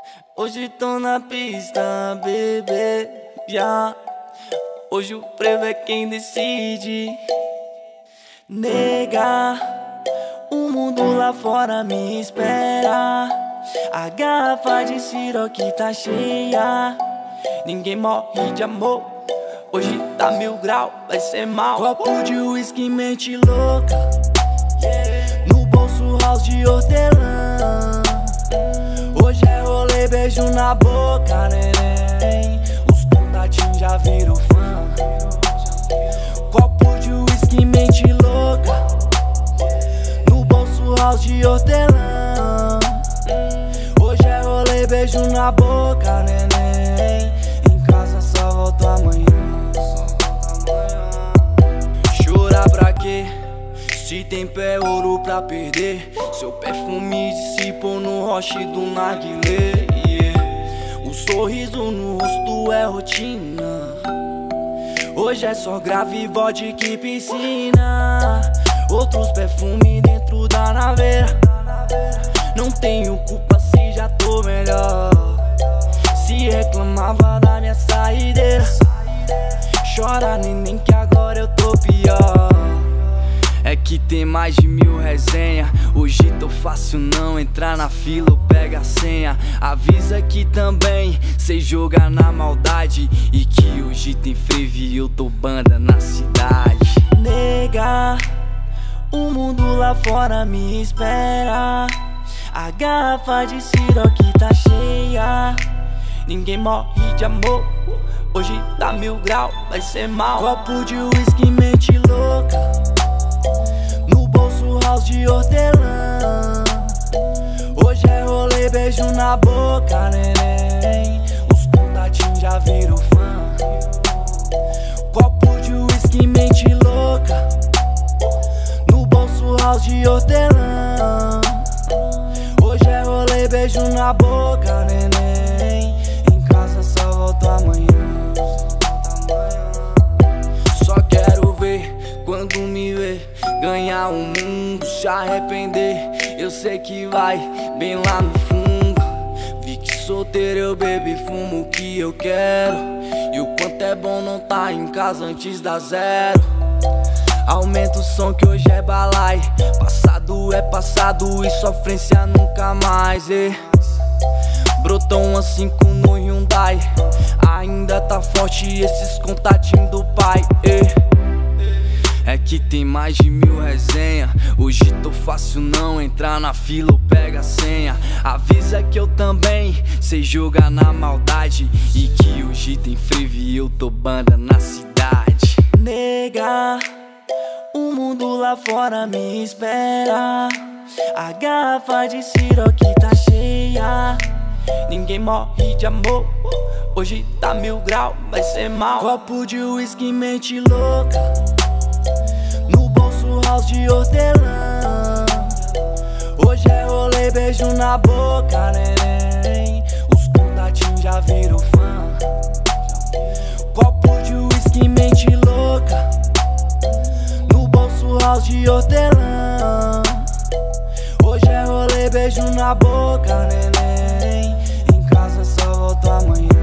Hoje tô na pista, bebê, já. Hoje o frevo é quem decide. Nega, o mundo lá fora me espera. A garrafa de siroque tá cheia. Ninguém morre de amor. Hoje tá 1000 graus, vai ser mal. Copo de uísque, mente louca. No bolso, house de hortelã. Hoje é rolê, beijo na boca, neném. Os contatinhos já viram fã. Copo de uísque, mente louca. No bolso, house de hortelã. Hoje é rolê, beijo na boca, neném. Em casa só volto amanhã. Chorar pra quê? Se tem pé, ouro pra perder. Seu perfume dissipou no roche do narguilé, yeah. O sorriso no rosto é rotina. Hoje é só grave, vodka e piscina. Outros perfumes dentro da naveira. Não tenho culpa se já tô melhor. Se reclamava da minha saideira. Chora, neném, que agora eu tô pior. É que tem mais de 1000 resenha. Hoje tô fácil não entrar na fila ou pega a senha. Avisa que também sei jogar na maldade. E que hoje tem frevo e eu tô banda na cidade. Nega, o mundo lá fora me espera. A garrafa de siroque tá cheia. Ninguém morre de amor. Hoje tá 1000 graus, vai ser mal. Copo de uísque, mente louca. No bolso, house de hortelã. Hoje é rolê, beijo na boca, neném. Os contatinhos já viram fã. Copo de uísque, mente louca. No bolso, house de hortelã. Hoje é rolê, beijo na boca, neném. Em casa só volto amanhã. Só quero ver quando me ver ganhar o mundo, se arrepender. Eu sei que vai bem lá no fundo. Vi que solteiro eu bebo e fumo o que eu quero. E o quanto é bom não tá em casa antes da zero. Aumenta o som que hoje é balai. Passado é passado e sofrência nunca mais, Brotou uma 5 no Hyundai. Ainda tá forte esses contatinhos do pai, É que tem mais de 1000 resenha. Hoje tô fácil não entrar na fila ou pega a senha. Avisa que eu também sei jogar na maldade. E que hoje tem frevo e eu tô banda na cidade. Nega, o mundo lá fora me espera. A garrafa de siroque tá cheia. Ninguém morre de amor. Hoje tá 1000 graus, vai ser mal. Copo de uísque, mente louca. No bolso, house de hortelã. Hoje é rolê, beijo na boca, neném. Os contatinhos já viram fã. Copo de uísque, mente louca. No bolso, house de hortelã. Hoje é rolê, beijo na boca, neném. Em casa só volto amanhã.